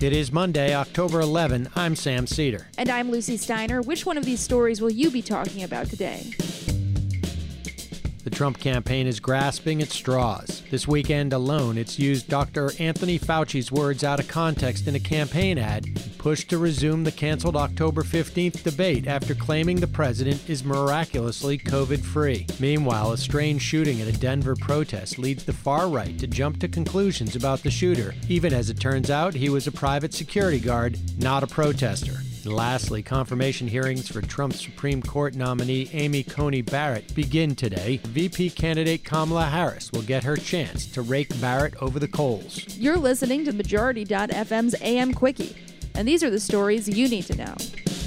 It is Monday, October 11. I'm Sam Cedar. And I'm Lucy Steiner. Which one of these stories will you be talking about today? The Trump campaign is grasping at straws. This weekend alone, it's used Dr. Anthony Fauci's words out of context in a campaign ad and pushed to resume the canceled October 15th debate after claiming the president is miraculously COVID-free. Meanwhile, a strange shooting at a Denver protest leads the far right to jump to conclusions about the shooter, even as it turns out he was a private security guard, not a protester. And lastly, confirmation hearings for Trump's Supreme Court nominee Amy Coney Barrett begin today. VP candidate Kamala Harris will get her chance to rake Barrett over the coals. You're listening to Majority.fm's AM Quickie, and these are the stories you need to know.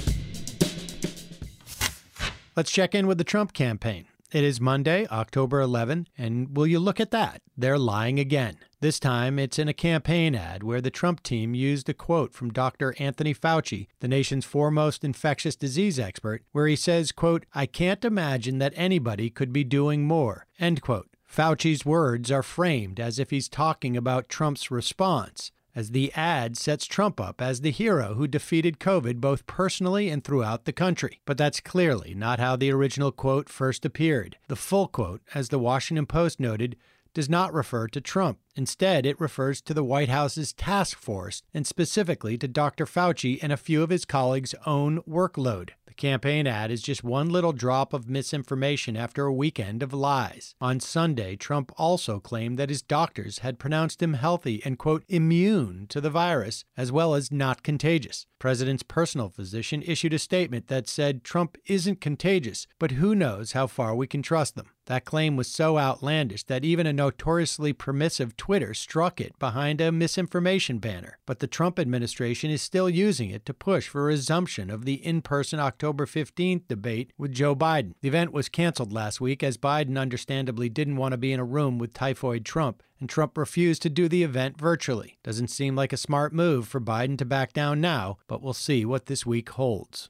Let's check in with the Trump campaign. It is Monday, October 11, and will you look at that? They're lying again. This time, it's in a campaign ad where the Trump team used a quote from Dr. Anthony Fauci, the nation's foremost infectious disease expert, where he says, quote, "I can't imagine that anybody could be doing more," end quote. Fauci's words are framed as if he's talking about Trump's response, as the ad sets Trump up as the hero who defeated COVID both personally and throughout the country. But that's clearly not how the original quote first appeared. The full quote, as the Washington Post noted, does not refer to Trump. Instead, it refers to the White House's task force, and specifically to Dr. Fauci and a few of his colleagues' own workload. The campaign ad is just one little drop of misinformation after a weekend of lies. On Sunday, Trump also claimed that his doctors had pronounced him healthy and, quote, immune to the virus, as well as not contagious. The president's personal physician issued a statement that said Trump isn't contagious, but who knows how far we can trust them. That claim was so outlandish that even a notoriously permissive Twitter struck it behind a misinformation banner. But the Trump administration is still using it to push for a resumption of the in-person October 15th debate with Joe Biden. The event was canceled last week as Biden understandably didn't want to be in a room with typhoid Trump, and Trump refused to do the event virtually. Doesn't seem like a smart move for Biden to back down now, but we'll see what this week holds.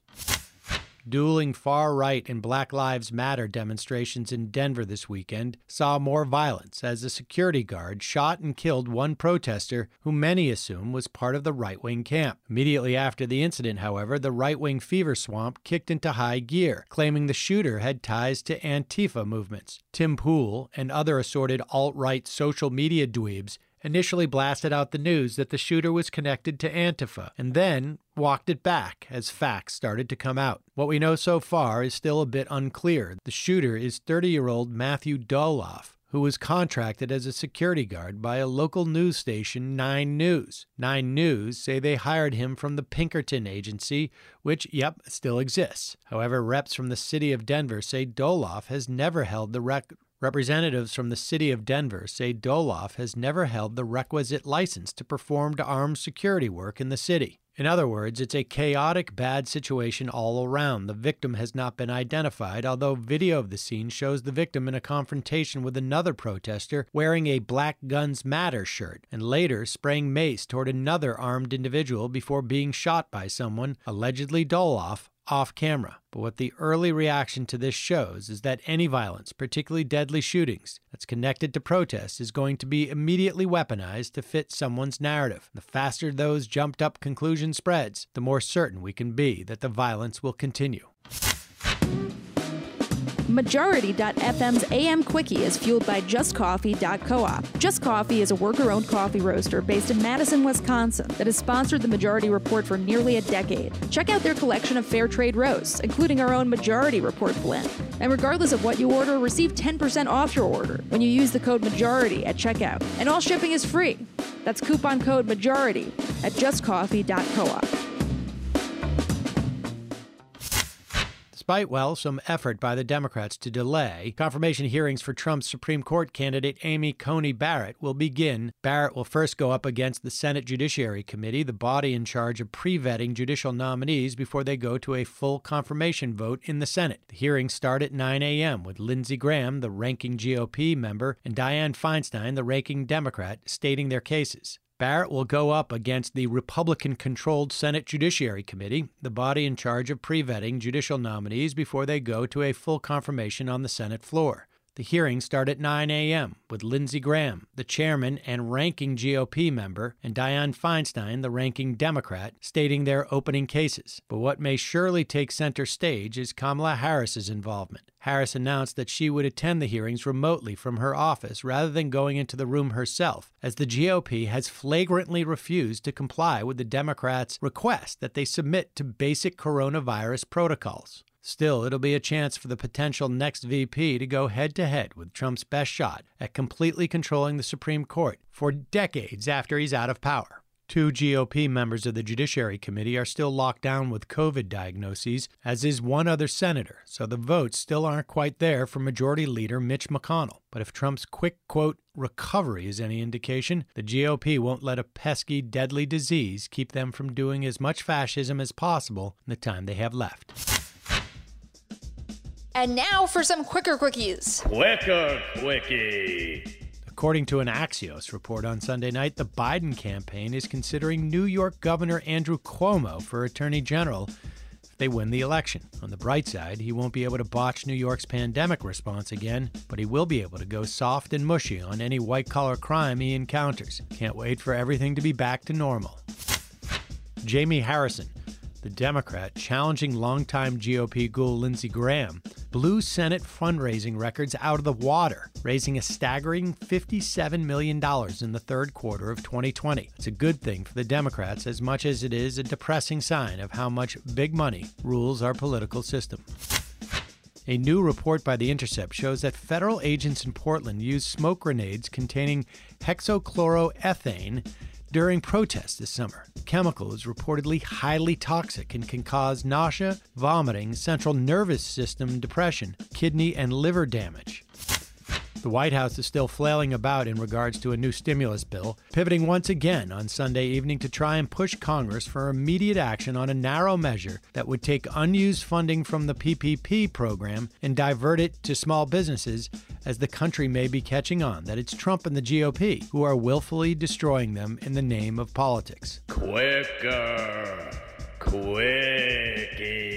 Dueling far-right and Black Lives Matter demonstrations in Denver this weekend saw more violence as a security guard shot and killed one protester who many assume was part of the right-wing camp. Immediately after the incident, however, the right-wing fever swamp kicked into high gear, claiming the shooter had ties to Antifa movements. Tim Pool and other assorted alt-right social media dweebs initially blasted out the news that the shooter was connected to Antifa, and then walked it back as facts started to come out. What we know so far is still a bit unclear. The shooter is 30-year-old Matthew Doloff, who was contracted as a security guard by a local news station, 9 News. 9 News say they hired him from the Pinkerton agency, which, still exists. However, reps from the city of Denver say Doloff has never held the Representatives from the city of Denver say Doloff has never held the requisite license to perform armed security work in the city. In other words, it's a chaotic, bad situation all around. The victim has not been identified, although video of the scene shows the victim in a confrontation with another protester wearing a Black Guns Matter shirt and later spraying mace toward another armed individual before being shot by someone, allegedly Doloff, off camera. But what the early reaction to this shows is that any violence, particularly deadly shootings, that's connected to protests is going to be immediately weaponized to fit someone's narrative. The faster those jumped-up conclusion spreads, the more certain we can be that the violence will continue. Majority.fm's AM Quickie is fueled by JustCoffee.coop. Just Coffee is a worker-owned coffee roaster based in Madison, Wisconsin that has sponsored the Majority Report for nearly a decade. Check out their collection of fair trade roasts, including our own Majority Report blend. And regardless of what you order, receive 10% off your order when you use the code MAJORITY at checkout. And all shipping is free. That's coupon code MAJORITY at JustCoffee.coop. Despite, some effort by the Democrats to delay, confirmation hearings for Trump's Supreme Court candidate Amy Coney Barrett will begin. Barrett will first go up against the Senate Judiciary Committee, the body in charge of pre-vetting judicial nominees before they go to a full confirmation vote in the Senate. The hearings start at 9 a.m. with Lindsey Graham, the ranking GOP member, and Dianne Feinstein, the ranking Democrat, stating their cases. Barrett will go up against the Republican-controlled Senate Judiciary Committee, the body in charge of pre-vetting judicial nominees before they go to a full confirmation on the Senate floor. The hearings start at 9 a.m. with Lindsey Graham, the chairman and ranking GOP member, and Dianne Feinstein, the ranking Democrat, stating their opening cases. But what may surely take center stage is Kamala Harris's involvement. Harris announced that she would attend the hearings remotely from her office rather than going into the room herself, as the GOP has flagrantly refused to comply with the Democrats' request that they submit to basic coronavirus protocols. Still, it'll be a chance for the potential next VP to go head-to-head with Trump's best shot at completely controlling the Supreme Court for decades after he's out of power. 2 GOP members of the Judiciary Committee are still locked down with COVID diagnoses, as is one other senator, so the votes still aren't quite there for Majority Leader Mitch McConnell. But if Trump's quick, quote, recovery is any indication, the GOP won't let a pesky, deadly disease keep them from doing as much fascism as possible in the time they have left. And now for some Quicker Quickies. Quicker Quickie. According to an Axios report on Sunday night, the Biden campaign is considering New York Governor Andrew Cuomo for Attorney General if they win the election. On the bright side, he won't be able to botch New York's pandemic response again, but he will be able to go soft and mushy on any white-collar crime he encounters. Can't wait for everything to be back to normal. Jamie Harrison, the Democrat challenging longtime GOP ghoul Lindsey Graham, blew Senate fundraising records out of the water, raising a staggering $57 million in the third quarter of 2020. It's a good thing for the Democrats as much as it is a depressing sign of how much big money rules our political system. A new report by The Intercept shows that federal agents in Portland used smoke grenades containing hexachloroethane during protests this summer. The chemical is reportedly highly toxic and can cause nausea, vomiting, central nervous system depression, kidney and liver damage. The White House is still flailing about in regards to a new stimulus bill, pivoting once again on Sunday evening to try and push Congress for immediate action on a narrow measure that would take unused funding from the PPP program and divert it to small businesses, as the country may be catching on that it's Trump and the GOP who are willfully destroying them in the name of politics. Quicker Quickie.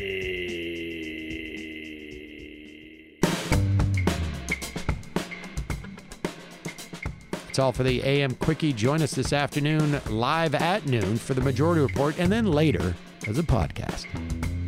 That's all for the AM Quickie. Join us this afternoon live at noon for the Majority Report and then later as a podcast.